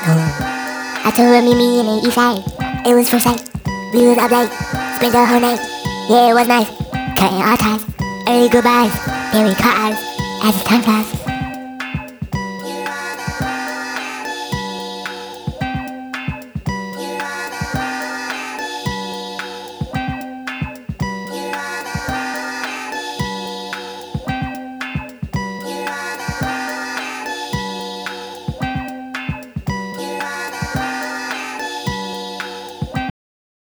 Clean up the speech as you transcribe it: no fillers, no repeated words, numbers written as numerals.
I told her meet me in the east side. It was first sight. We was up late, spent the whole night. Yeah, it was nice. Cutting our ties, early goodbyes. Then we caught eyes as the time passed.